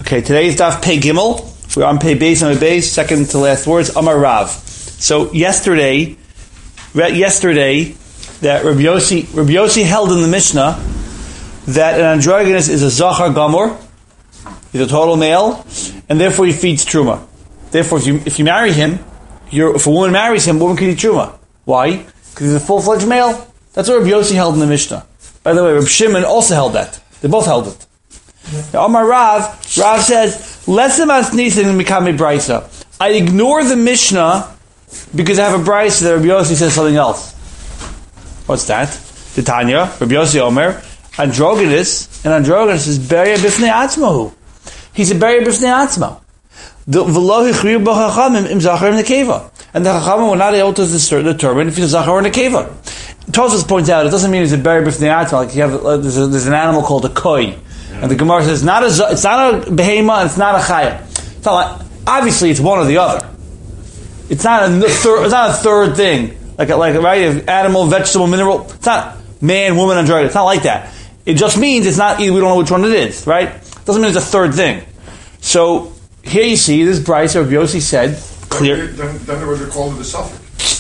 Okay, today's Daf Pei Gimel. We're on Pei Beis and Beis, second to last words, Amar Rav. So yesterday that Rabbi Yossi held in the Mishnah that an androgynous is a Zachar Gamor, he's a total male, and therefore he feeds Truma. Therefore, if you marry him, if a woman marries him, a woman can eat Truma. Why? Because he's a full-fledged male. That's what Rabbi Yossi held in the Mishnah. By the way, Rabbi Shimon also held that. They both held it. Now, Amar Rav says, "Lesem asnisin mikame brisa." I ignore the Mishnah because I have a brisa that Rabbi Yossi says something else. What's that? The Tanya, Rabbi Yossi Omer, androgynous is beria b'fnei atzmahu. He's a beria b'fnei atzma. V'lo hichriu b'chachamim im zachar in the keva, and the chachamim were not able to determine if he's a zachar in the keva. Tosfos points out it doesn't mean he's a beria b'fnei atzma. Like you have, there's an animal called a koi. And the Gemara says it's not a behema and it's not a chaya. It's not like, obviously it's one or the other. It's not a third thing like right, you have animal, vegetable, mineral. It's not man, woman, android. It's not like that. It just means it's not. We don't know which one it is. Right? It doesn't mean it's a third thing. So here you see this Bryce Rabbi Yossi said clear. Then they would have called it a suffix.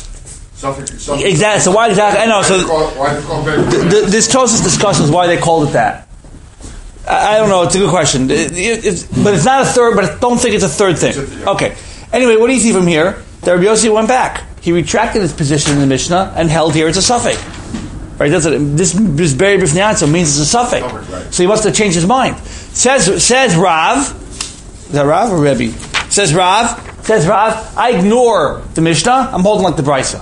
Exactly. So why exactly? I know. So this Tosfos discusses why they called it that. I don't know. It's a good question. But it's not a third. But I don't think it's a third thing. Okay. Anyway, what do you see from here? That Rabbi Yossi went back. He retracted his position in the Mishnah and held here it's a suffix. Right? This beri b'fnei atzma means it's a suffix. So he must have changed his mind. Says Rav. Is that Rav or Rebbe? Says Rav. I ignore the Mishnah. I'm holding like the Brisa.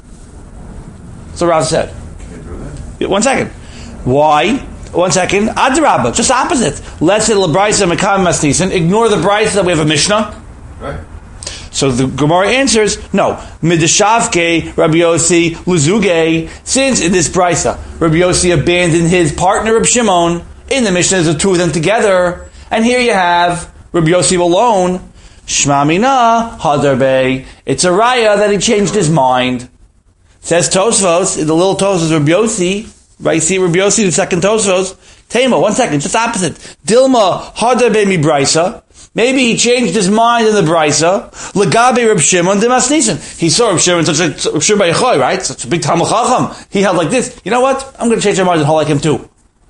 So Rav said. Can you do that? 1 second. Why? 1 second. Adrabah, just opposite. Let's say L'Braisa Mekam Masnisin. Ignore the Braisa that we have a Mishnah. Right. So the Gemara answers, no. Midashavke, Rabbi Yossi, Luzuge. Since in this Braisa, Rabbi Yossi abandoned his partner, Rabbi Shimon, in the Mishnah there's the two of them together. And here you have Rabbi Yossi alone. Shma Mina, Hadarbe. It's a raya that he changed his mind. Says Tosfos, the little Tosfos, Rabbi Yossi. Right, see Rabbi Yossi, the second Tosfos. Tema, 1 second, just opposite. Dilma Hadarbe mi Brisa. Maybe he changed his mind in the Brisa. Legabe Reb Shimon de Masnisen. He saw Reb Shimon, Reb Shimon Yochai, right? Such a big Talmud Chacham. He held like this. You know what? I'm going to change my mind and hold like him too.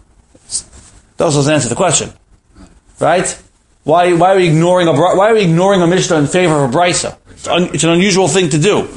That was the answer to the question, right? Why are we ignoring a Mishnah in favor of a Brisa? It's an unusual thing to do.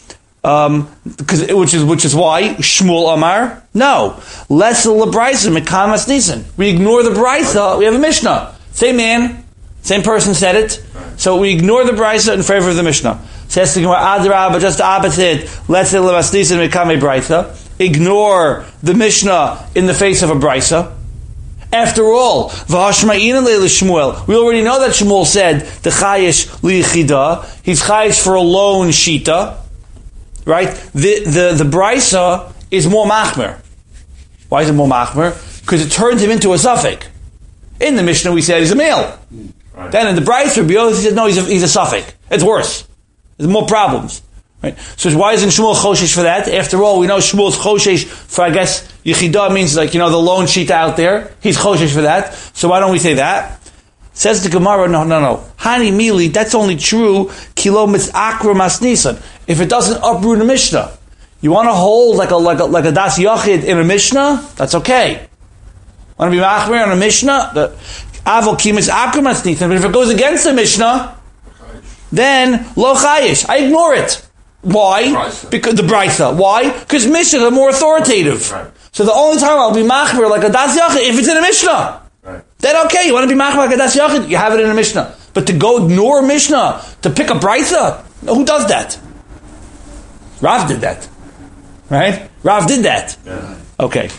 Which is why Shmuel Amar, no. Less the Brisa Mekam Masnisen. We ignore the Brisa. We have a Mishnah. Same man, same person said it. So we ignore the Brisa in favor of the Mishnah. Says the Gemara Adrabah, just the opposite. Less the Masnisen Mekam Brisa. Ignore the Mishnah in the face of a Brisa. After all, V'hashma'ina le'le Shmuel. We already know that Shmuel said the Chayish li'chida. He's Chayish for a lone shita. Right? The Brisa is more machmer. Why is it more machmer? Because it turns him into a suffix. In the Mishnah we said he's a male. Right. Then in the Brisa, Rabbi Yossi said no, he's a suffix. It's worse. There's more problems. Right? So why isn't Shmuel choshesh for that? After all, we know Shmuel's choshesh for, I guess, Yechidah means the lone shita out there. He's choshesh for that. So why don't we say that? Says the Gemara, no. Hani mili, that's only true, kilo mitzakra masnisan. If it doesn't uproot a Mishnah. You want to hold like a das yachid in a Mishnah? That's okay. Want to be machmer on a Mishnah? Avol ki mitzakra masnisan. But if it goes against the Mishnah, then lo chayish. I ignore it. Why? Because the Brisa. Why? Because Mishnahs are more authoritative. Right. So the only time I'll be machmer like a das yachid if it's in a Mishnah. Right. Then okay, you want to be machmer like a das yachid, you have it in a Mishnah. But to go ignore a Mishnah, to pick a Brisa, who does that? Rav did that. Right? Rav did that. Yeah. Okay,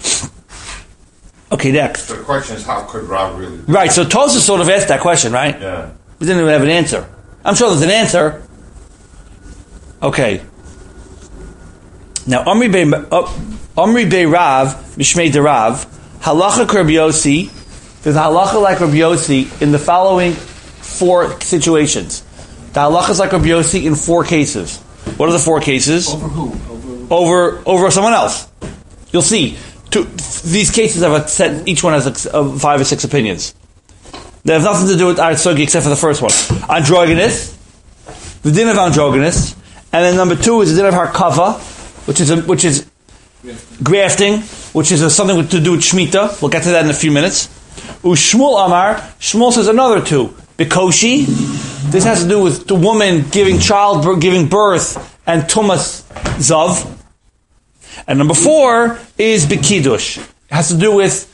next. So the question is, how could Rav really do Right, so Tosfos sort of asked that question, right? Yeah. We didn't even have an answer. I'm sure there's an answer. Okay. Now, Omri Bey Rav, Mishmei de Rav, Halacha Rabbi Yossi, there's a halacha like Rabbi Yossi in the following 4 situations. The halacha is like Rabbi Yossi in 4 cases. What are the 4 cases? Over who? Over someone else. You'll see. These cases have each one has 5 or 6 opinions. They have nothing to do with Artsugi except for the first one. Androgynous, the din of androgynous, and then number 2 is the din of Harkava, which is grafting, which is something to do with Shemitah. We'll get to that in a few minutes. Ushmul Amar, Shmuel says another 2. Bikoshi, this has to do with the woman giving birth, and Tumas Zav. And number 4 is Bikidush. It has to do with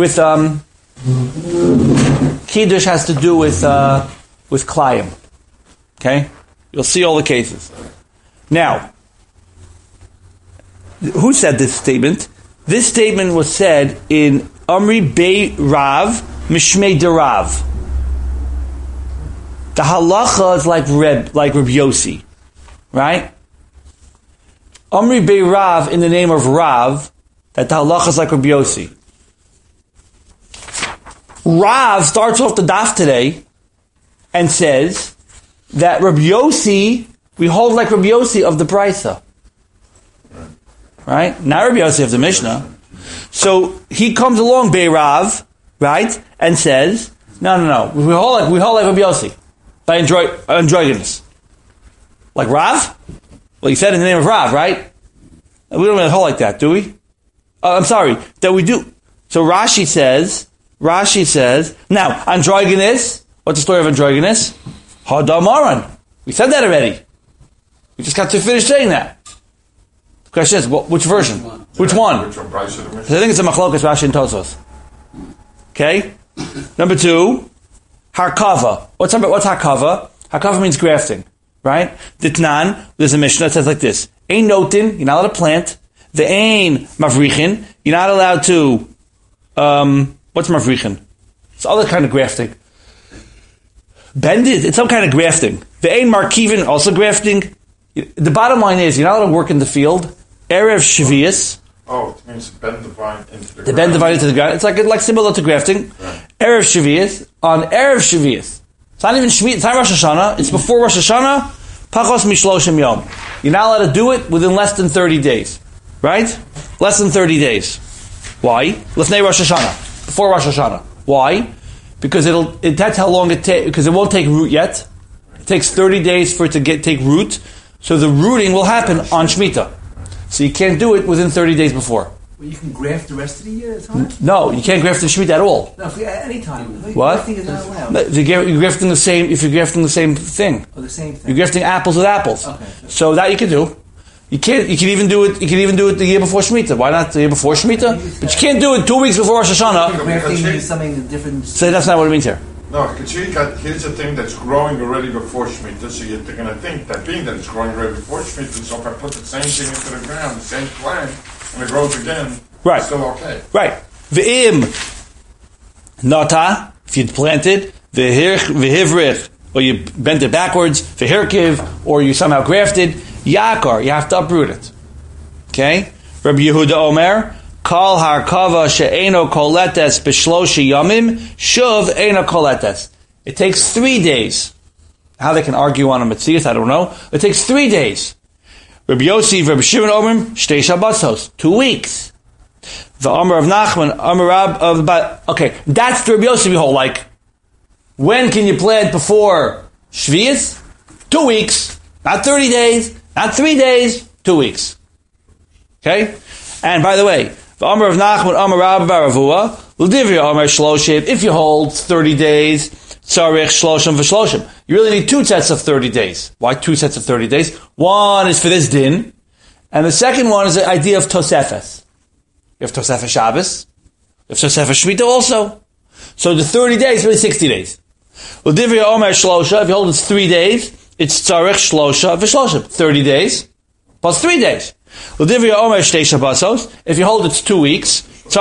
Kiddush has to do with Klayim. Okay? You'll see all the cases. Now, who said this statement? This statement was said in Amri Bei Rav, Mishmei de Rav. The halacha is like Reb Yossi. Right? Amri Bei Rav, in the name of Rav, that the halacha is like Reb Yossi. Rav starts off the daf today and says that Reb Yossi, we hold like Reb Yossi of the Brisa. Right? Not Reb Yossi of the Mishnah. So he comes along, Bei Rav, right, and says, no. We hold like Reb Yossi by androgynous. Like Rav? Well, you said in the name of Rav, right? We don't really hold like that, do we? I'm sorry, that we do. So Rashi says, now, androgynous, what's the story of androgynous? Hadamaran. We said that already. We just got to finish saying that. The question is, which version? Which one? So I think it's a machlokas, Rashi and Tosfos. Okay? Number 2, Harkava. What's Harkava? Harkava means grafting, right? Ditnan, there's a Mishnah that says like this. Ein notin, you're not allowed to plant. The ein mavrichin, you're not allowed to, what's mavrichin? It's other kind of grafting. Bended, it's some kind of grafting. The ein markivin, also grafting. The bottom line is, you're not allowed to work in the field. Erev Shavias. Oh, it means bend the vine into the ground. Bend the vine into the ground. It's like similar to grafting. Right. Erev Shavias. On Erev Shavias. It's not even Shemitah, it's not Rosh Hashanah. It's before Rosh Hashanah. Pachos mishloshim yom. You're not allowed to do it within less than 30 days. Right? Less than 30 days. Why? Lefnei Rosh Hashanah. Before Rosh Hashanah. Why? Because that's how long it takes, because it won't take root yet. It takes 30 days for it to take root. So the rooting will happen on Shemitah. So you can't do it within 30 days before. Well, you can graft the rest of the year at a time? No, you can't graft in Shemitah at all. No, any time. What? Grafting is not allowed. No, you're grafting the same, if you're grafting the same thing. Oh, the same thing. You're grafting apples with apples. Okay. So that you can do. You can even do it the year before Shemitah. Why not the year before Shemitah? But you can't do it 2 weeks before Rosh Hashanah. Grafting means something different. So that's not what it means here. No, because here's a thing that's growing already before Shemitah, so you're going to think that being that it's growing already before Shemitah, so if I put the same thing into the ground, the same plant, and it grows again, right. It's still okay. Right. V'im nata, if you'd planted, v'hivrich, or you bent it backwards, v'hirkiv, or you somehow grafted, yakar, you have to uproot it. Okay? Rabbi Yehuda Omer, Kal harkava she'eno koletes b'shloshi yamim shuv eno koletes. It takes 3 days. How they can argue on a Metzias, I don't know. It takes 3 days. Rabbi Yossi, Rabbi Shimon Omer, Shtei Shabbatos, 2 weeks. The Omer of Nachman, Omer Rab of okay, that's the Rabbi Yossi we hold. Like, when can you plant before Shvius? 2 weeks, not 30 days, not 3 days, 2 weeks. Okay, and by the way. The Omer of Nachman, Omer Rabba Baravua, L'divya Omer Shloshim, if you hold 30 days, Tzarech Shloshim V'Shloshim. You really need 2 sets of 30 days. Why 2 sets of 30 days? One is for this din, and the second one is the idea of Tosefes. You have Tosefes Shabbos, you have Tosefes Shemitah also. So the 30 days is really 60 days. L'divya Omer Shlosha, if you hold it's 3 days, it's Tzarech Shlosha V'Shloshim. 30 days, plus 3 days. If you hold it's 2 weeks,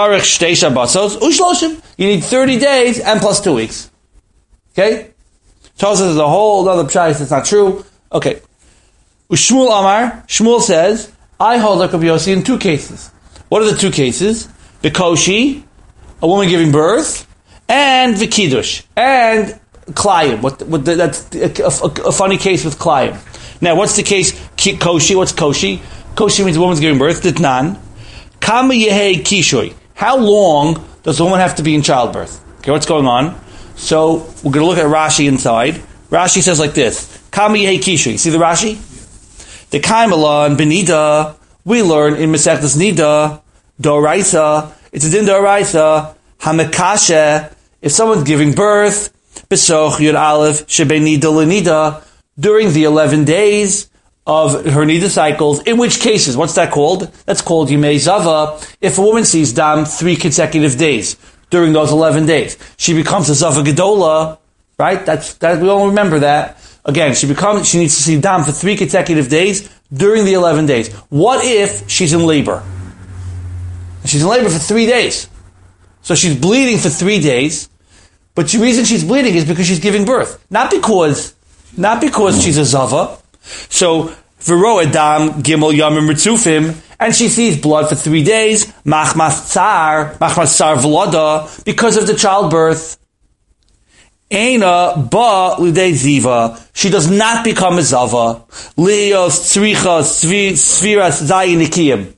you need 30 days and plus 2 weeks. Okay? Tells us there's a whole other pshayis that's not true. Okay. Shmuel Amar, Shmuel says, I hold like Rabbi Yossi in 2 cases. What are the 2 cases? Bikoshi, a woman giving birth, and Vikidush, and Klayim. That's a funny case with Klayim. Now, what's the case? Koshi, what's Koshi? Koshi means a woman's giving birth. Ditnan. Kama yehei kishoy. How long does a woman have to be in childbirth? Okay, what's going on? So we're going to look at Rashi inside. Rashi says like this: Kami Yehi Kishu. You see the Rashi? The Kaimala and Benida, we learn in Masechtas Nida, Doraisa, it's a din Doraisa, Hamekashe, if someone's giving birth, Besoch Yud Aleph, Shebe Nida Lenida, during the 11 days of her Nida cycles, in which cases, what's that called? That's called Yimei Zava, if a woman sees Dam 3 consecutive days, during those 11 days. She becomes a Zava Gedola, right? That we all remember that. Again, she needs to see Dam for 3 consecutive days during the 11 days. What if she's in labor? She's in labor for 3 days. So she's bleeding for 3 days, but the reason she's bleeding is because she's giving birth. Not because she's a Zava. So, V'ro Adam Gimel Yamim Ritzufim, and she sees blood for 3 days, Machmas Tsar V'lada, because of the childbirth. Eina ba lidei ziva. She does not become a zava. Leos tzrichas sviras zayin nikiyim.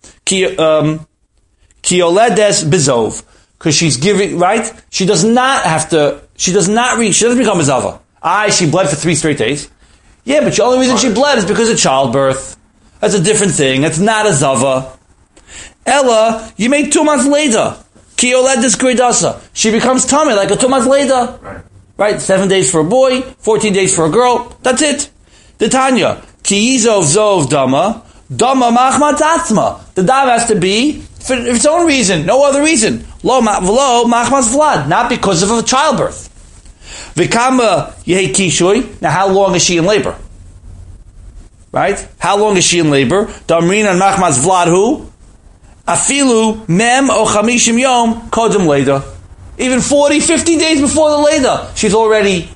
Kioledes bezov. Because she's giving, right? She doesn't become a zava. She bled for 3 straight days. Yeah, but the only reason she bled is because of childbirth. That's a different thing. It's not a zava. Ella, you make 2 months later. Kioledes gridasa. She becomes tummy like a 2 months later. Right, 7 days for a boy, 14 days for a girl. That's it. The Tanya, ki yizov zov dama machmat atzma. The dam has to be for its own reason, no other reason. Lo machmas vlad, not because of a childbirth. V'kama yehi kishui. Now, how long is she in labor? Right? How long is she in labor? Damrin and machmas vlad hu afilu mem o chamishim yom kodem leda. Even 40, 50 days before the Leda, she's already,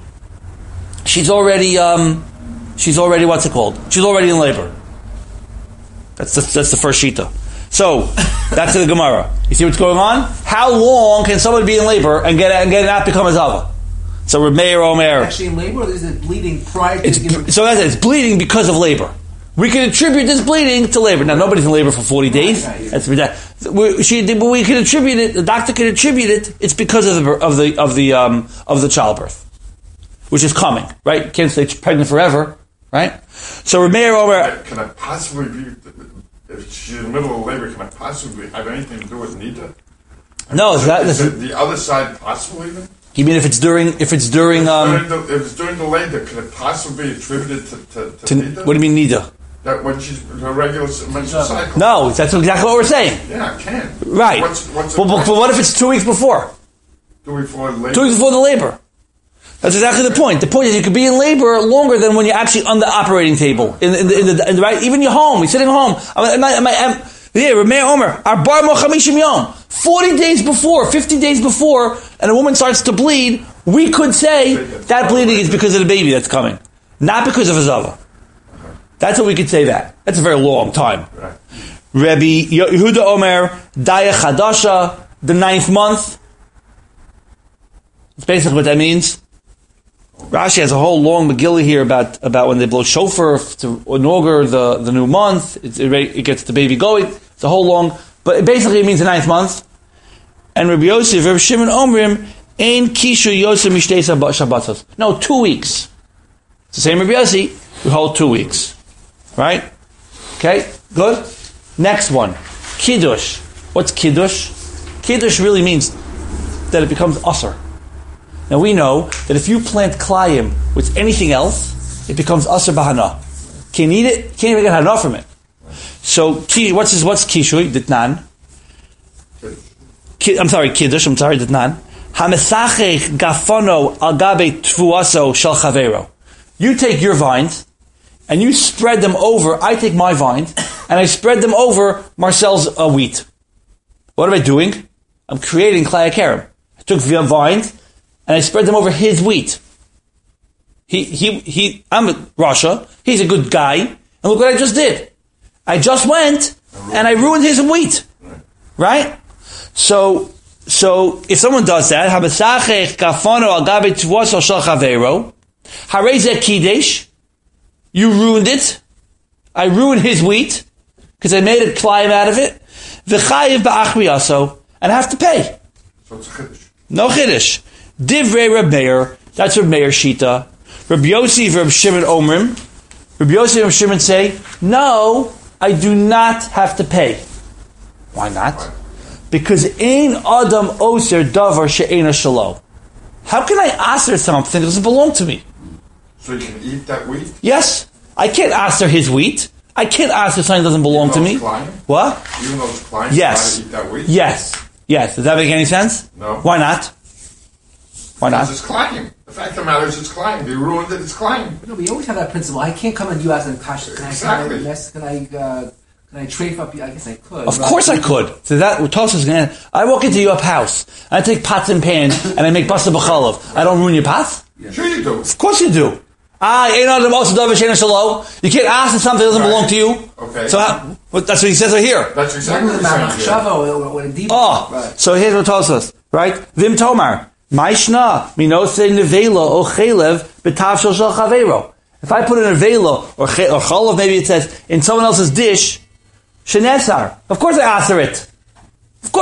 what's it called? She's already in labor. That's the first shita. So, that's the Gemara. You see what's going on? How long can someone be in labor and not become a Zava? So, Reb Meir Omer. Actually in labor, or is it bleeding prior to giving? So that's it. It's bleeding because of labor. We can attribute this bleeding to labor. Now, nobody's in labor for 40 days. That's ridiculous. We can attribute it. The doctor can attribute it. It's because of the childbirth, which is coming, right? You can't stay pregnant forever, right? So Rameir Omer. Can I possibly be? If she's in the middle of labor, can I possibly have anything to do with Nida? No, is the other side possible even? You mean if it's during if it's during the labor, could it possibly be attributed to Nida? What do you mean Nida? That when she's her regular menstrual cycle. No, that's exactly what we're saying. Yeah, I can. Right. But what if it's 2 weeks before? 2 weeks before the labor. 2 weeks before the labor. That's exactly the point. The point is you could be in labor longer than when you're actually on the operating table. In the right, even you're home, you're sitting home. Here, Rameir Omer, Arbar Mochamishim Yom. 40 days before, 50 days before, and a woman starts to bleed, we could say that bleeding is because of the baby that's coming. Not because of a Zava. That's what we could say that. That's a very long time. Right. Rabbi Yehuda Omer, Daya Chadasha, the 9th month. That's basically what that means. Rashi has a whole long Megillah here about when they blow shofar to inaugurate the new month. It gets the baby going. It's a whole long, but basically it means the 9th month. And Rabbi Yosef, Rabbi Shimon Omrim, Ein Kishu Yosef Mishtei Shabbatos. No, 2 weeks. It's the same Rabbi Yossi. We hold 2 weeks. Right? Okay, good. Next one. Kiddush. What's Kiddush? Kiddush really means that it becomes usher. Now we know that if you plant klayim with anything else, it becomes usher bahana. Can't eat it, can't even get hana from it. So, what's kishui? Ditnan. Kiddush, ditnan. Hamesachech gafono al gabe tvuaso shel chavero. You take your vines, and you spread them over, I take my vines, and I spread them over Marcel's wheat. What am I doing? I'm creating klei hakerem. I took vines, and I spread them over his wheat. I'm a Rasha, he's a good guy, and look what I just did. I just went, and I ruined his wheat. Right? So if someone does that, Habasachech kafono al gabe tvuaso shel chavero, harei kiddush, you ruined it. I ruined his wheat because I made a klayim out of it. V'chayiv ba'achriyaso, and I have to pay. So it's a chiddush. No chiddush. Divrei Reb Meir, that's Reb Meir Shita. Reb Yossi Reb Shimon Omrim. Reb Yossi and Reb Shimon say, no, I do not have to pay. Why not? Because Ein Adam Oser Davar She'ena Shalo. How can I aser something that doesn't belong to me? So you can eat that wheat? Yes. I can't aser his wheat. I can't aser something that doesn't belong to me. What? Even though it's client, yes. you gotta eat that wheat? Yes. Does that make any sense? No. Why not? Why not? Because it's client. The fact of the matter is it's client. They ruined it, it's client. No, we always have that principle. I can't come and you as a kasha. Exactly. Can I trade up? I guess I could. Of course I could. So that Tosfos is going to. I walk into your house. I take pots and pans and I make basa b'chalav. I don't ruin your pots. Yeah. Sure you do. Of course you do. You can't ask if something doesn't belong to you. Okay. So that's what he says right here. That's exactly the same. So here's what Tosfos, right? Vim Tomar, Maishna, Minose Nevela O Chelev B'Tavshel Shel Chaveiro. If I put in a vela or chalav, maybe it says in someone else's dish, shenesar. Of course I answer it. What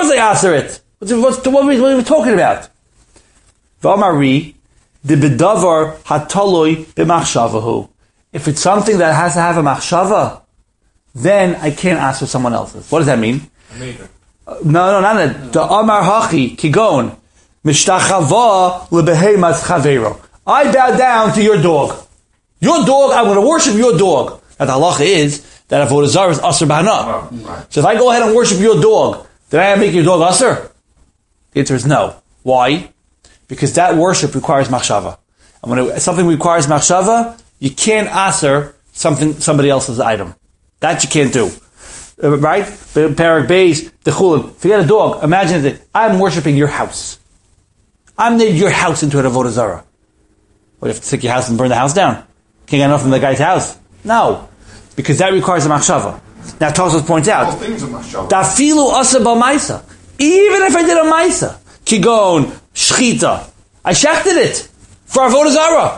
are we talking about? V'amari de bedavar hatoloi b'machshavahu. If it's something that has to have a machshava, then I can't ask for someone else's. What does that mean? No, not that. The amar hachi kigon mishtachava lebeheimas chaveiro. I bow down to your dog. Your dog, I'm going to worship your dog. Now the halacha is that avodah zarah is asur b'hana. Right. So if I go ahead and worship your dog, did I make your dog asur? The answer is no. Why? Because that worship requires machshava. And when something requires machshava, you can't asur somebody else's item. That you can't do. Right? Parak Beis, the chulin. Forget a dog. Imagine that I'm worshiping your house. I'm made your house into an avodah zarah. What, you have to take your house and burn the house down? Can't get enough from the guy's house. No. Because that requires a machshava. Now Tosfos points out, Dafilu asa b'maisa. Even if I did a maisa, kigon, shchita, I shechted it for avodah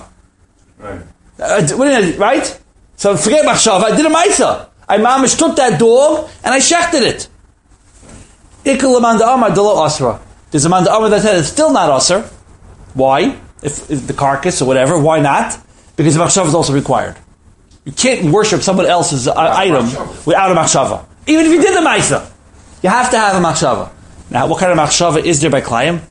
zarah. Right? So forget machshava, I did a maisa. I mamish took that dog and I shechted it. Ikul amanda amar delo asra. There's a manda amar that says it's still not asr. Why? If the carcass or whatever, why not? Because the machshava is also required. You can't worship someone else's item without a machshava. Even if you did the maisa, you have to have a machshava. Now, what kind of machshava is there by Klayim?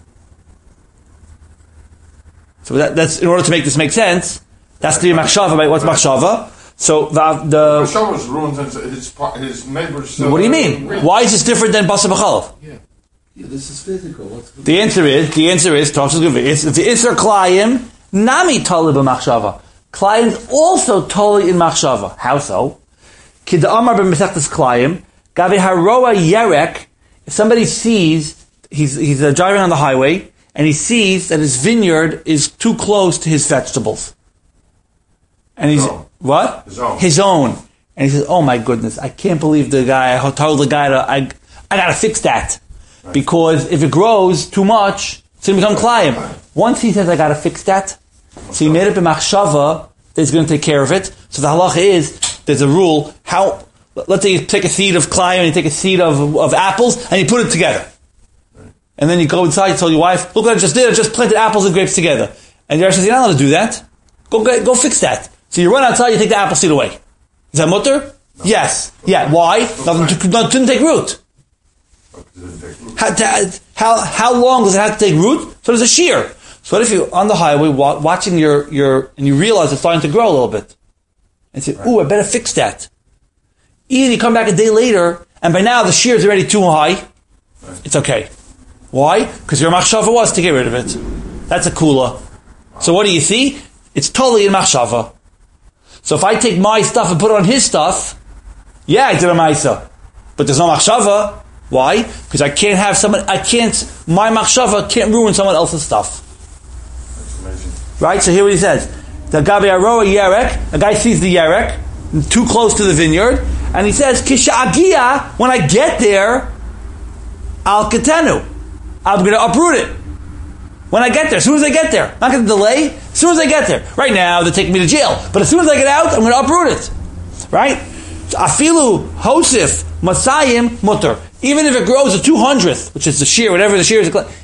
So that's in order to make this make sense. That's the machshava. By what's machshava? So the machshava ruins his neighbor's. What do you mean? Why is this different than basa b'chalav? Yeah, this is physical. The answer is Tosfos Gevir. It's the Isser Klayim. Nami tali b'machshava. Klayim's also totally in machshava. How so? Kid Amar b'Masechtas Klayim gavi haroa yerek. If somebody sees he's driving on the highway and he sees that his vineyard is too close to his vegetables, and he's what? His own. And he says, "Oh my goodness, I can't believe the guy. I told the guy I gotta fix that because if it grows too much, it's gonna become Klayim." Once he says, "I gotta fix that." So he made it b'machshava that he's going to take care of it. So the halacha is, there's a rule, let's say you take a seed of Klayim and you take a seed of apples and you put it together. And then you go inside, you tell your wife, look what I just did, I just planted apples and grapes together. And the Rebbe says, you're not allowed to do that. Go fix that. So you run outside, you take the apple seed away. Is that mutter? No. Yes. Yeah, why? Didn't take root. How long does it have to take root? So there's a shear. So what if you're on the highway watching your and you realize it's starting to grow a little bit, and you say, "Ooh, I better fix that." Even you come back a day later, and by now the shear is already too high. It's okay. Why? Because your machshava was to get rid of it. That's a kula. So what do you see? It's totally in machshava. So if I take my stuff and put it on his stuff, yeah, I did a maisa, but there's no machshava. Why? Because my machshava can't ruin someone else's stuff. Right? So here what he says. The Gabi Aroa Yerek, a guy sees the Yerek, too close to the vineyard, and he says, Kisha Agia, when I get there, Al Ketenu. I'm going to uproot it. When I get there, as soon as I get there. I'm not going to delay. As soon as I get there. Right now, they're taking me to jail. But as soon as I get out, I'm going to uproot it. Right? Afilu Hosif Masayim Mutter. Even if it grows a 200th, which is the shear, whatever the shear is,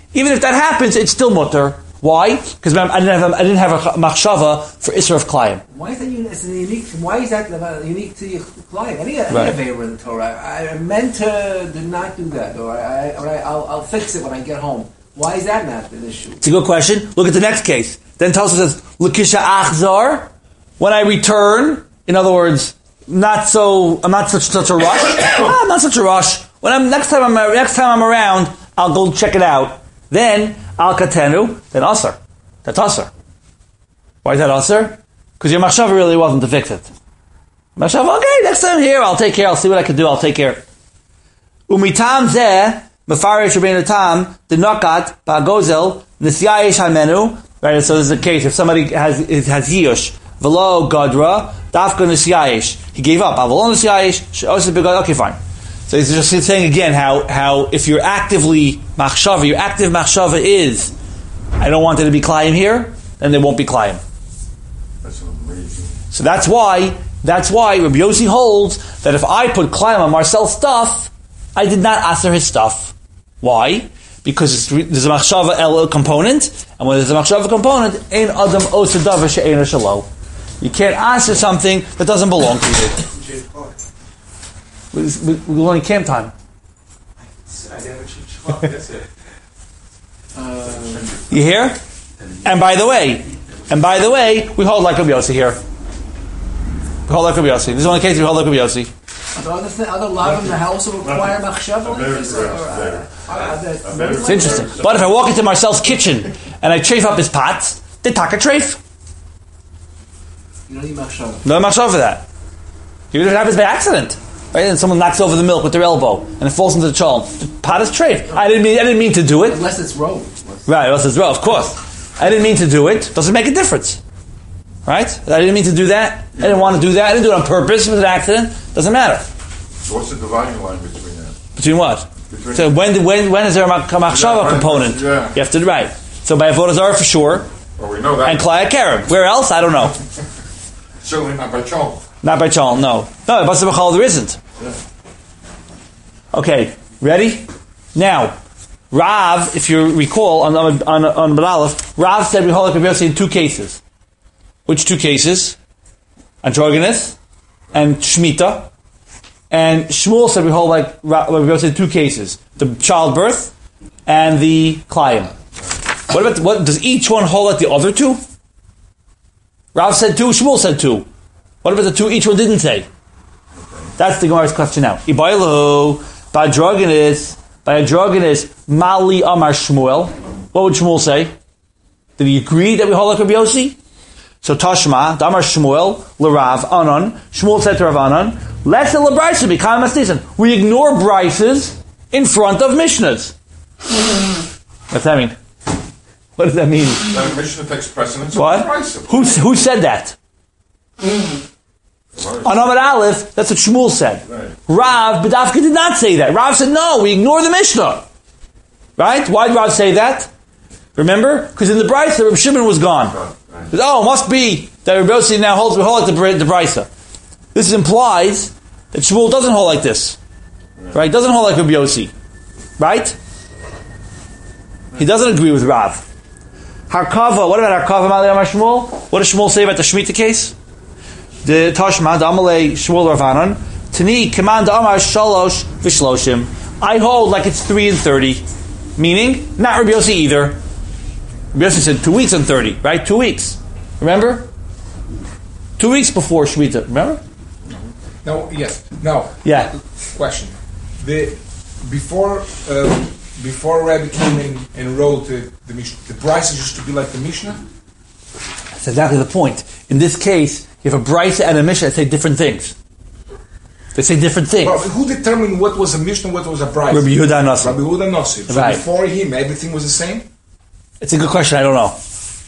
even if that happens, it's still mutter. Why? Because I didn't have a machshava for Isra of Klayim. Why is that unique? Why is that unique to Klayim? Any Aveira in the Torah. I meant to do not do that, or I'll fix it when I get home. Why is that not an issue? It's a good question. Look at the next case. Then Tosfos says, L'kisha achzar, when I return, in other words, I'm not such a rush. I'm not such a rush. When next time I'm around, I'll go check it out. Then al katenu, then asar. That's asar. Why is that asar? Because your machshava really wasn't to fix it. Machshava, okay, next time here, I'll take care. I'll see what I can do. I'll take care. Umitam zeh mefarish Rabbeinu Tam the nakat ba'gozel nisyayish hamenu. Right. So this is the case. If somebody has yiyush velo gadra dafka nisyayish, he gave up. Avalo nisyayish she'osa begad. Okay, fine. So he's just saying again how if you're actively machshava, your active machshava is, I don't want it to be klayim here, then there won't be klayim. That's amazing. So that's why Rabbi Yossi holds that if I put klayim on Marcel's stuff, I did not aser his stuff. Why? Because there's a machshava el component, and when there's a machshava component, ein adam osa davar she'eina shelo. You can't aser something that doesn't belong to you. We're going camp time. You hear? And by the way, we hold like Rabbi Yossi here. We hold like Rabbi Yossi. This is the only case we hold like Rabbi Yossi. Other law in the house will require machshava. It's interesting. But if I walk into Marcel's kitchen and I chafe up his pots, they taka trafe. You don't need machshava. No machshava for that. Even if it happens by accident. Right? And someone knocks over the milk with their elbow and it falls into the cholm. The pot is trafe. I didn't mean to do it. Unless it's roe. Right, unless it's roe, of course. I didn't mean to do it. Doesn't make a difference. Right? I didn't mean to do that. I didn't want to do that. I didn't do it on purpose. It was an accident. Doesn't matter. So what's the dividing line between that? Between what? So when is there a machshava component? Yeah. You have to right. So by avodah zarah for sure. Well, we know that. And klai karim. Where else? I don't know. Certainly not by Chalm. Not by Chalm. No. No, by Basar B'chal there isn't. Yeah. Okay. Ready? Now, Rav, if you recall on B'd Aleph, Rav said we hold like Rabbi Yossi in two cases. Which two cases? Androgynous and Shemitah. And Shmuel said we hold like Rabbi Yossi in two cases: the childbirth and the klayim. What does each one hold like the other two? Rav said two, Shmuel said two. What about the two each one didn't say? That's the Gemara's question now. Ibaylo by androgynous Mali Amar Shmuel. What would Shmuel say? Did he agree that we hold like Rabbi Yossi? So Tashma, Damar Shmuel, L'Rav Anan. Shmuel said to Rav Anan, "Let's the L'Brisa be Kama Masnisan." We ignore brises in front of Mishnahs. What's that mean? What does that mean? That Mishnah takes precedence. What? Who said that? On Amud Aleph, that's what Shmuel said. Right. Rav B'dafka did not say that. Rav said, no, we ignore the Mishnah. Right? Why did Rav say that? Remember? Because in the Brisa, Reb Shimon was gone. Right. Oh, it must be that Reb Yossi now holds like the Brisa. This implies that Shmuel doesn't hold like this. Right? Doesn't hold like Reb Yossi. Right? He doesn't agree with Rav. Harkava, what about Harkava Mali Amar Shmuel? What does Shmuel say about the Shemitah case? The Tashma, the Amalei Shmuel Ravanan, Tani, Command Amar Shalosh Vishloshim. I hold like it's 3 and 30. Meaning, not Rabbi Yossi either. Rabbi Yossi said 2 weeks and 30, right? 2 weeks. Remember? 2 weeks before Shemitah, remember? No, yes. Now, Yeah. question. Before Rabbi came in and wrote the Mishnah, the Brisa used to be like the Mishnah? That's exactly the point. In this case, you have a Brisa and a Mishnah that say different things. They say different things. Well, who determined what was a Mishnah, what was a Brisa? Rabbi Yehuda Nasi. Rabbi Yehuda Nasi. So Right. before him, everything was the same? It's a good question. I don't know.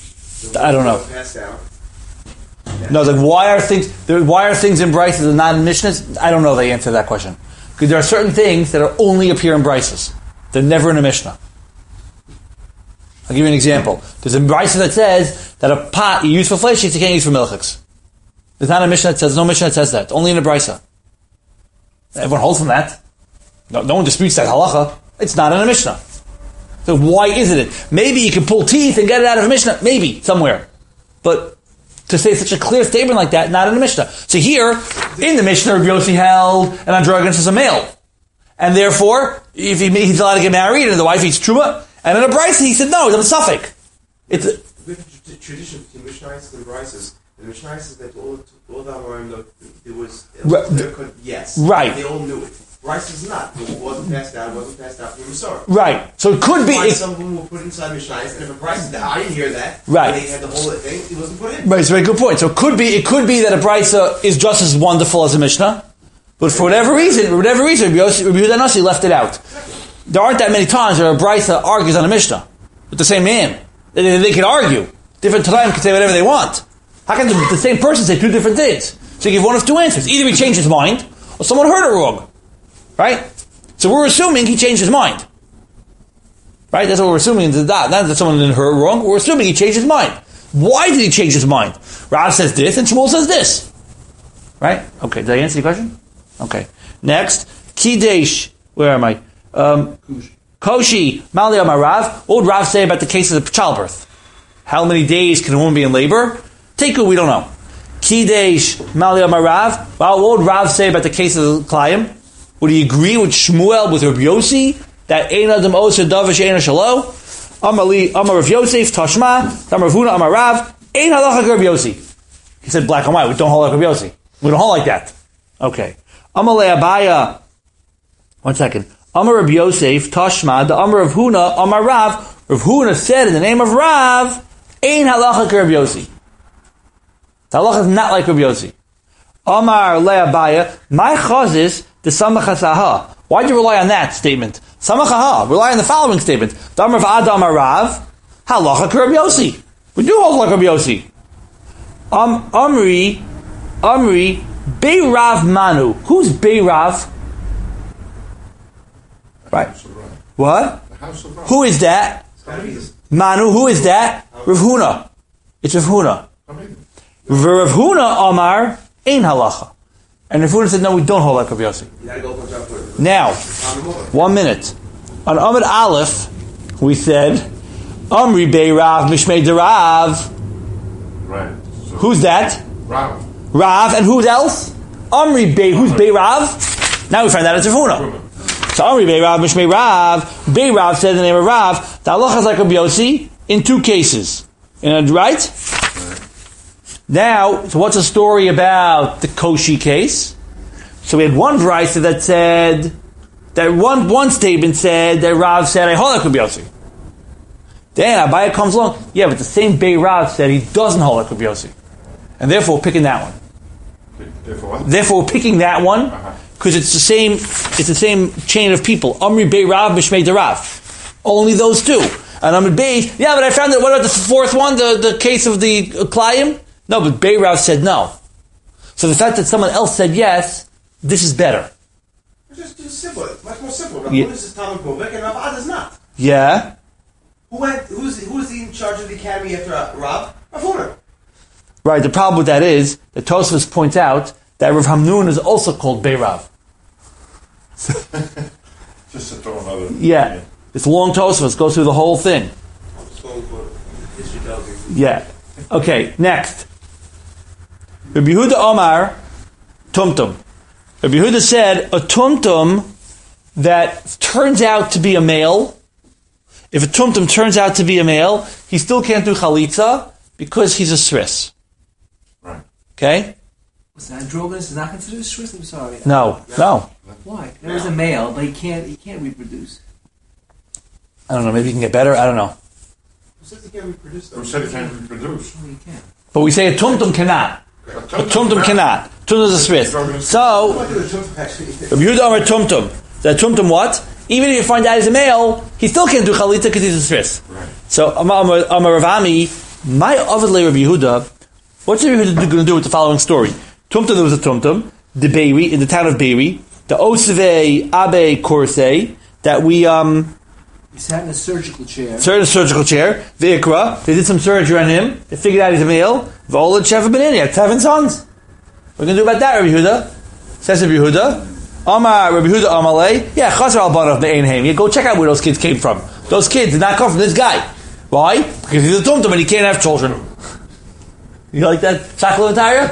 No, like why are things in Brises and not in Mishnahs? I don't know the answer to that question. Because there are certain things that only appear in Brises. They're never in a Mishnah. I'll give you an example. There's a Brisa that says that a pot you use for flesh sheets you can't use for milchiks. There's not a Mishnah that says, no Mishnah that says that. Only in a Brisa. Everyone holds from that. No one disputes that halacha. It's not in a Mishnah. So why isn't it? Maybe you can pull teeth and get it out of a Mishnah. Maybe, somewhere. But to say such a clear statement like that, not in the Mishnah. So here, in the Mishnah, Rabbi Yossi held an androgynous is a male. And therefore, if he's allowed to get married and the wife eats truma, and in a brisa he said no, it's a suffix. It's the tradition between Mishnayos and Brises. The Mishnayos is that all the Amorim, there was yes, right. They all knew it. Rice is not. It wasn't passed down from the Masorah. Right. So it could be. Some of them were put inside Mishnayos, and if a Bryce, I didn't hear that. Right. They had the whole thing. It wasn't put in. Right. It's a very good point. So it could be that a brisa is just as wonderful as a Mishnah, but for whatever reason, Rabbi Yehuda Nasi left it out. There aren't that many times where a brisa argues on a Mishnah with the same man. They can argue. Different Tanaim can say whatever they want. How can the same person say two different things? So you give one of two answers. Either he changed his mind, or someone heard it wrong. Right? So we're assuming he changed his mind. Right? That's what we're assuming. Not that someone didn't hear it wrong. We're assuming he changed his mind. Why did he change his mind? Rav says this, and Shmuel says this. Right? Okay, did I answer your question? Okay. Next. Kidesh. Where am I? Koshi. Mali Amarav. What would Rav say about the case of childbirth? How many days can a woman be in labor? Teku, we don't know. Kidesh. Mali Amarav. Well, what would Rav say about the case of Klayim? Would he agree with Shmuel, with Rabbi Yossi, that Ein Adam Oser Davish Ein Shalo? Amar Rav Yosef, Tashma, Amar Rav Huna, Amar Rav, Ein Halacha Rabbi Yossi. He said black and white, we don't hold like Rabbi Yossi. We don't hold like that. Okay. Amar Le'abaya, 1 second. Amar Rav Yosef, Tashma, the Amar Rav Huna, Amar Rav, Rav Huna said in the name of Rav, Ein Halacha Rabbi Yossi. The halacha is not like Rabbi Yossi. Amar Le'abaya, my chazis, the Samachasaha. Why do you rely on that statement? Samachaha. Rely on the following statement. Damar v'adam arav. Halacha Rabbi Yossi. We do hold like Rabbi Yossi. Amri, Beirav Manu. Who's Beirav? Right. What? The house of Rav. Who is that? Manu. Who is that? Rav Huna. It's Rav Huna. Rav Huna Amar Ein Halacha. And Rav Huna said, no, we don't hold like Rabbi Yossi. Now, 1 minute. On Amud Aleph, we said, Amri Beirav Mishmei Derav. Right. So Who's that? Rav. Rav, and who else? Amri Be. Who's Beirav? Now we find out it's Rav Huna. So Amri Beirav Mishmei Rav. Beirav said in the name of Rav, the halacha is like Rabbi Yossi in two cases. Right? Now, so what's the story about the Koshi case? So we had one brisa that said, that one statement said that Rav said, I hold like Rabbi Yossi. Then Abaya comes along, yeah, but the same Bei Rav said he doesn't hold like Rabbi Yossi. And therefore we're picking that one. Therefore what? Therefore we're picking that one, because it's the same chain of people. Amri Bei Rav, Mishmei Derav. Only those two. And Amri Bei, yeah, but I found that, what about the fourth one, the case of the Klayim? No, but Beirav said no. So the fact that someone else said yes, this is better. It's just simple. It's much more simple. Rav Yeah. Huna is Talmud Kovek and Rav Ad is not. Yeah. Who's in charge of the academy after Rav? Rav Huna. Right, the problem with that is that Tosfos points out that Rav Hamnun is also called Beirav. Just to throw another. Yeah. It's long Tosfos, goes through the whole thing. Yeah. Okay, next. Rabbi Yehuda Omar, Tumtum. Rabbi Yehuda said, a Tumtum that turns out to be a male, if a Tumtum turns out to be a male, he still can't do Chalitza because he's a Sris. Right. Okay? So androgynous is not considered a shris? I'm sorry. No. Why? There is a male, but he can't reproduce. I don't know, maybe he can get better, I don't know. Who says he can't reproduce? Who said he can't reproduce? Well, he can. But we say a Tumtum cannot. A Tumtum cannot. Tumtum is a Sris. So, Rabbi Yehuda Amar Tumtum. That Tumtum what? Even if you find out he's a male, he still can't do Chalitza because he's a Sris. Right. So, Amar Ravami, my Avadle Rabbi Yehuda, what's Rabbi Yehuda going to do with the following story? Tumtum, there was a Tumtum, the Beiri, in the town of Beiri, the Oseve Abe Korsei, that we, He sat in a surgical chair. Sat in a surgical chair, V'ikra, they did some surgery on him, they figured out he's a male, V'olad Sheva Benin, he had 7 sons. What are we going to do about that, Rabbi Yehuda? Says Rabbi Yehuda, Amar, Rabbi Yehuda Amalei, yeah, Chazar al-Banav Me'ein Haim, yeah, go check out where those kids came from. Those kids did not come from this guy. Why? Because he's a tumtum and he can't have children. You like that? Shakla V'Tara?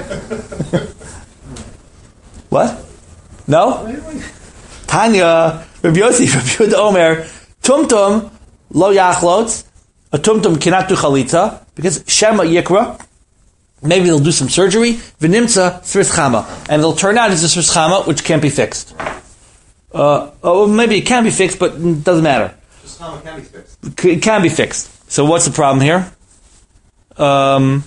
What? No? Tanya, Rabbi Yossi, Rabbi Yehuda Omer, tumtum lo yachlot. A tumtum cannot do chalitza because Shema Yikra. Maybe they'll do some surgery. V'nimtza Sris Chama, and it'll turn out it's a Sris Chama which can't be fixed. Maybe it can be fixed, but it doesn't matter. Sris Chama can be fixed. It can be fixed. So what's the problem here? No,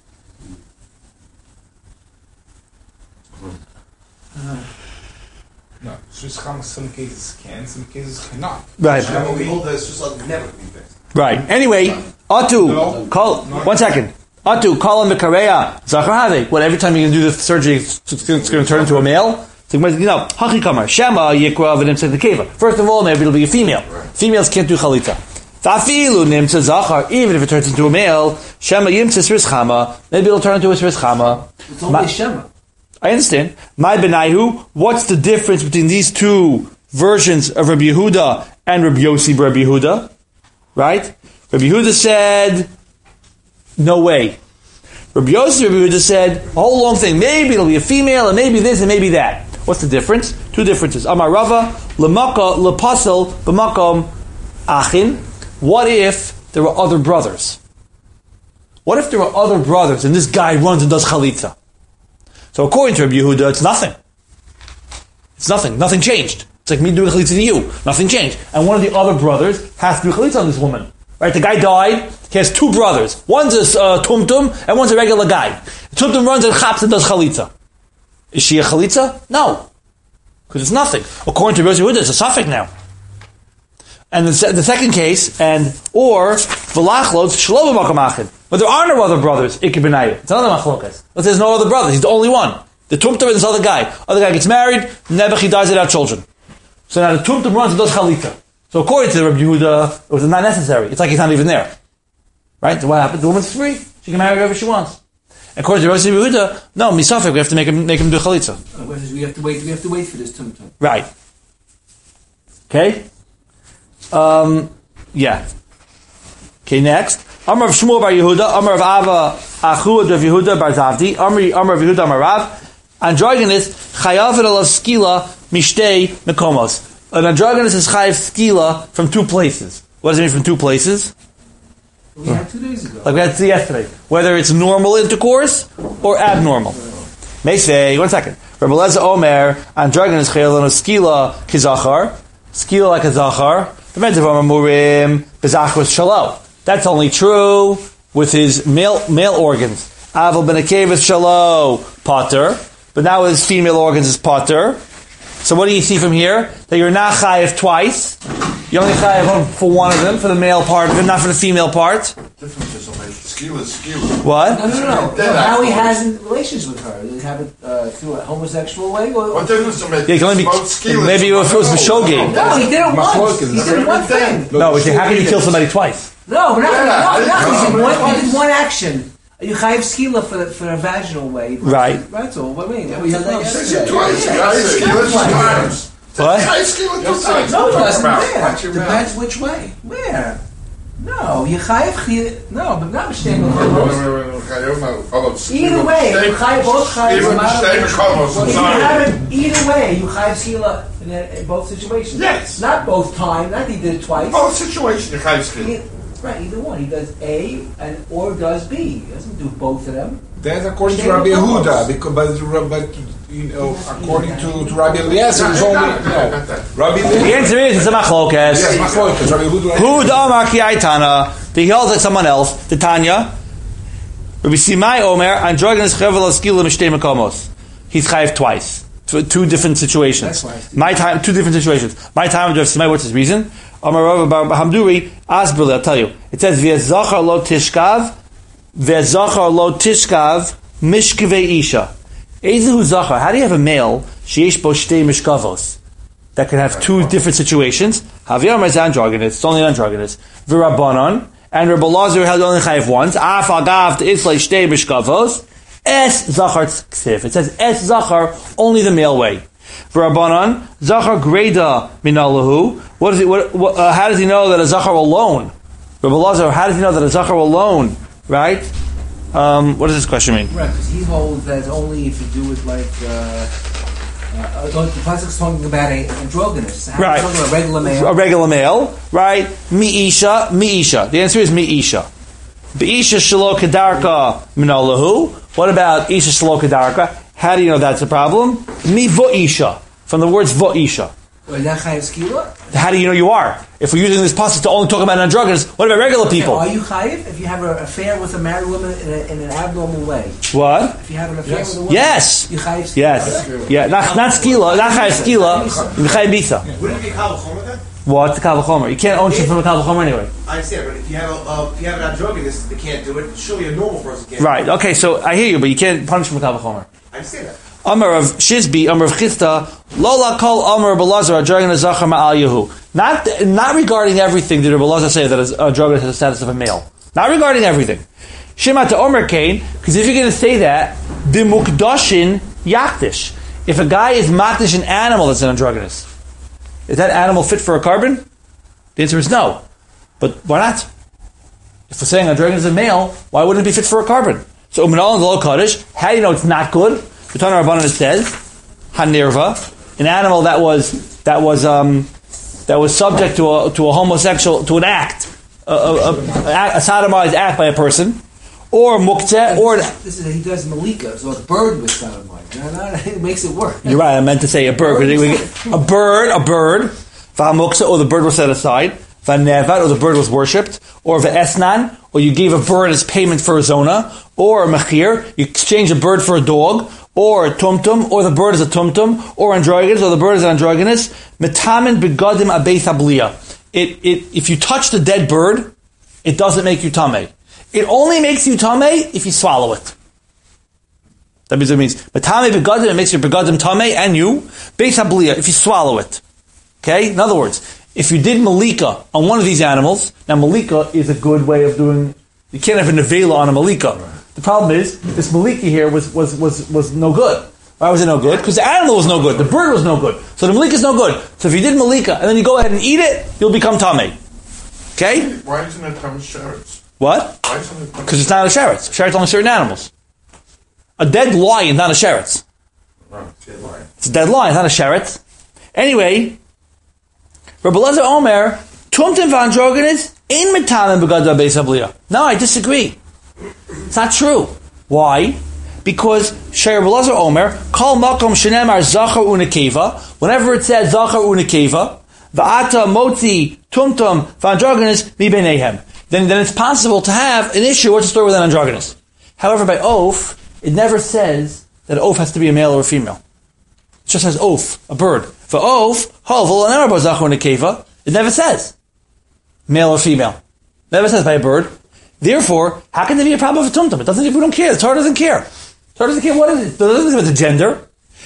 Sris Chama some cases can, some cases cannot. Right. We hold that Sris Chama never can be fixed. Right. Anyway, Atu, call. 1 second. Atu, call him Mekareya Zachar. What? Every time you can do the surgery, it's going to turn into a male. So, Hachi Kamar Shema Yikra v'Nimtza the Keva. First of all, maybe it'll be a female. Females can't do chalitza. Tafilu Nimtza Zachar. Even if it turns into a male, Shema Yimtza Sris Chama. Maybe it'll turn into a Sris Chama. It's only Shema. I understand. My Benaihu. What's the difference between these two versions of Rabbi Yehuda and Rabbi Yossi Rabbi Yehuda? Right? Rabbi Yehuda said, no way. Rabbi Yossi Rabbi Yehuda said, a whole long thing. Maybe it'll be a female, and maybe this, and maybe that. What's the difference? Two differences. Amar Rava, lemaka, lepasel, b'makom, achin. What if there were other brothers? What if there were other brothers, and this guy runs and does chalitza? So according to Rabbi Yehuda, it's nothing. It's nothing. Nothing changed. It's like me doing chalitza to you. Nothing changed. And one of the other brothers has to do chalitza on this woman. Right? The guy died. He has two brothers. One's a tumtum and one's a regular guy. The tumtum runs and chaps and does chalitza. Is she a chalitza? No. Because it's nothing. According to Rabbi Yehuda, it's a suffix now. And the second case, or v'lachlot shlo b'makom achin. But there are no other brothers. Ikir b'nayah. It's another machlokas. But there's no other brothers. He's the only one. The tumtum and this other guy. Other guy gets married. Nebuch, he dies without children. So now the tumtum runs and does chalitza. So according to Rabbi Yehuda, it was not necessary. It's like he's not even there. Right? So what happens? The woman's free. She can marry whoever she wants. According to Rabbi Yehuda, no, misafek, we have to make him do chalitza. We have to wait for this tumtum. Right. Okay? Yeah. Okay, next. Amar of Shmuel bar Yehuda, Amar of Ava, Achu of Yehuda bar Zavdi, Amar of Yehuda Amar Rav, androgynous, chayav et alav skila, mishtei mekomos. An androgynous is chayav skila from two places. What does it mean from two places? We had 2 days ago. Like we had yesterday. Whether it's normal intercourse or abnormal. May say, 1 second. Rabbi Eliezer Omer, androgynous chayav et alav skila kizachar, skila like a zachar, that's only true with his male organs. Aval ben Akevis shalo potter, but now his female organs is potter. So what do you see from here? That you're not chayiv twice. You're only chayiv for one of them, for the male part of it, not for the female part. Differences will make skila. What? No. How he has relations with her? Did he have it through a homosexual way? What difference will make? Yeah, maybe it was for shogeg. No, he did it once. He did one thing. No, how can you kill somebody twice? No, he did one action. You chayiv skila for a vaginal way. Right. That's all. What I mean? We had that yesterday. Twice. Skila 2 times. What? Skila 2 times. No, it doesn't. Watch your mouth. Depends which way. Where? No, you chayiv. No, but not mistake. Either way, you chayiv both chayiv. Either way, you chayiv skila in both situations. Yes. Not both times. Not he did it twice. Both situations, you chayiv skila. Right, either one. He does A or does B. He doesn't do both of them. That's according to Rabbi Yehuda, but according to Rabbi Eliezer, it's only Rabbi Eliezer. The answer is it's a machlokas. Yes, machlokas. Rabbi Yehuda. Who damar ki aitana? He held like someone else. The Tanya. Rabbi Simai Omer androgynous chevel skila mishtei makomos. He's chayiv twice. Two different situations. My time, two different situations. My time, Rabbi Simai. What's his reason? Amar Rav Hamduri Asbirli. I'll tell you. It says v'ezachar lo tishkav. Ve'zachar lo tishkav mishkevei isha. Ezehu zachar. How do you have a male sheyesh bo shtei mishkavos that can have two different situations? Haviyam is androgynous. It's only androgynous. V'rabbanon and Rabbi Elazar held only chayiv once. Af agav t'islei shtei mishkavos. Es zachar ksiv. It says es zachar only the male way. V'Rabbanan, Zachar Greda Minalahu. What is it? How does he know that a Zachar alone? Rabbi Lazar, how does he know that a Zachar alone? Right? What does this question mean? Right, because he holds that only if you do it like. The Pasuk's talking about an androgynous. Right. Talking about a regular male. A regular male, right? Mi'isha. The answer is Mi'isha. Be'isha shelo kedarka minalahu. What about Isha shelo kedarka? How do you know that's a problem? Mi vo'isha. From the words vo'isha. How do you know you are? If we're using this pasuk to only talk about androgynous, what about regular people? Are you chayiv if you have an affair with a married woman in an abnormal way? What? If you have an affair with a woman, yes. You chayiv. Yes. Yeah. Not skila. Not chayiv skila. You chayiv bitha. Wouldn't it be kal v'chomer then? What? The kal v'chomer. You can't own shit from a kal v'chomer anyway. I understand, but if you have an androgynous, they can't do it. Surely a normal person can't. Right. Okay. So I hear you, but you can't punish from a kal v'chomer. I understand that. Amar of Shizbi, Amar of Chista, Lola Kol Amar Belazar, Adrogan Zachar Ma'al Yehu. Not regarding everything did Belazar say that Adrogan has the status of a male. Not regarding everything. Shema to Omer Kain, because if you're going to say that, B'mukdashin Yakdish. If a guy is makdish an animal that's an androgynous, is that animal fit for a carbon? The answer is no. But why not? If we're saying androgynous is a male, why wouldn't it be fit for a carbon? So Umanal and Lo Kaddish, how do you know it's not good? The Tana Rabbanan says, Hanirva, an animal that was subject to a homosexual, to an act, a sodomized act by a person, or muktzeh, or this is he does malika, so a bird with sodomized. It makes it work. You're right. I meant to say a bird. A bird. V'hamuktzeh, or the bird was set aside. V'nevad, or the bird was worshipped, or v'esnan, or you gave a bird as payment for a zona, or a mechir, you exchange a bird for a dog, or a tumtum, or the bird is a tumtum, or androgynous, or the bird is androgynous. Metamin begadim abeith abliya. If you touch the dead bird, it doesn't make you tameh. It only makes you tameh if you swallow it. That means metamin begadim, it makes your begadim tameh, and you beith abliya if you swallow it. Okay. In other words, if you did malika on one of these animals, now malika is a good way of doing. You can't have a nevela on a malika. The problem is, this malika here was no good. Why was it no good? Because the animal was no good. The bird was no good. So the malika is no good. So if you did malika and then you go ahead and eat it, you'll become tameh. Okay? Why isn't it tameh sheretz? What? Why isn't it? Because it's not a sheretz. Sheretz only certain animals. A dead lion is not a sheretz. No, dead lion. It's a dead lion, it's not a sheretz. Anyway, Rabbi Lezer Omer, tumtim v'androgynous in metamin begada beis habliya. No, I disagree. It's not true. Why? Because Rabbi Lezer Omer, kol makom shenemar zachar unekeva, whenever it says zachar unekeva, v'ata motzi tumtum v'androgynous mi beinehem, then it's possible to have an issue. What's the story with an androgynous? However, by oaf, it never says that an oaf has to be a male or a female. It just says oaf, a bird. For oaf, it never says male or female. It never says by a bird. Therefore, how can there be a problem with a tumtum? It doesn't. We don't care. The Torah doesn't care. The Torah doesn't care what is it. It doesn't care about the gender.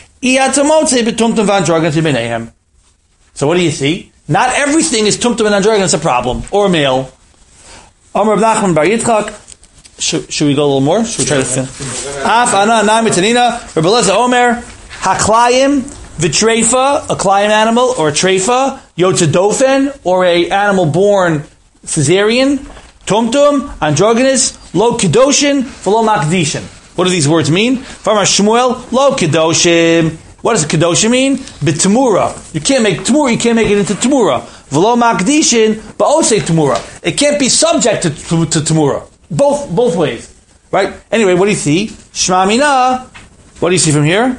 So what do you see? Not everything is tumtum and androgynous a problem or a male. Amar Nachman Bar Yitzchak. Should we go a little more? Should we try to finish? Af ana nami tanina. Rabbi Lezer Omer haklayim v'treifa, a klayim animal or a treifa, yotzedofen, or a animal born cesarean, tumtum, androgynous, lo kedoshin, v'lo makdishin. What do these words mean? From Shmuel, lo kedoshim. What does kedoshim mean? B'temura. You can't make temura. You can't make it into temura. V'lo makdishin, ba'osei temura. It can't be subject to temura. Both ways, right? Anyway, what do you see? Shma mina. What do you see from here?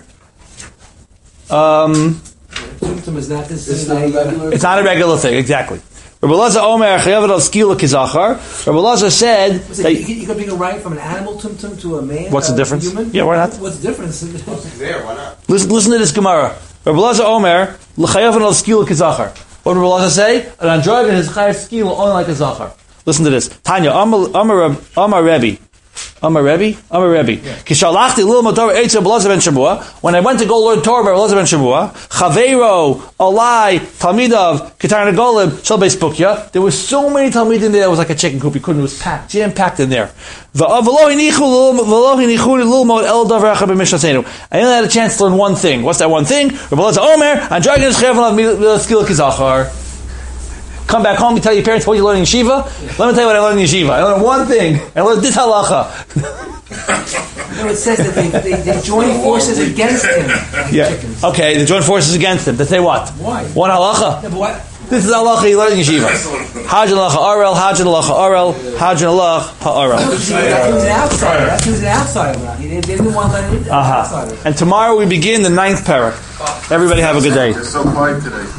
Tumtum is not this. It's not a regular thing, exactly. Rabbi Lezer Omer chayav al skila kizachar. Rabbi Lezer said that you can bring a right from an animal tumtum to a man. What's the difference? Human? Yeah, why not? What's the difference? There, why not? Listen to this Gemara. Rabbi Lezer Omer chayav al skila kizachar. What did Rabbi Lezer say? An androgynous is chayav skila only like a zachar. Listen to this. Tanya, Amar Rebbe. Amar Rebbe. Kishalachti lil motor eitzel b'Elazar ben Shavua. When I went to go learn Torah by Elazar ben Shavua, Chaveiro, Alai, Talmidav, Ketar Nagolim, Shel Beis Pukya. There was so many Talmidim in there. It was like a chicken coop. You couldn't. It was packed, jam packed in there. I only had a chance to learn one thing. What's that one thing? Come back home, you tell your parents what you learned in yeshiva. Let me tell you what I learned in yeshiva. I learned one thing. I learned this halacha. No, it says that they joined forces against him. Yeah. Okay, they joined forces against him. They say what? Why? One halacha. Yeah, but what? This is halacha you learned in yeshiva. Hajjan halacha arel, hajjan halacha arel, hajjan halacha ha'arel. He was an outsider. He was an outsider. He didn't want to let him in. And tomorrow we begin the 9th parak. Everybody have a good day. They're so quiet today.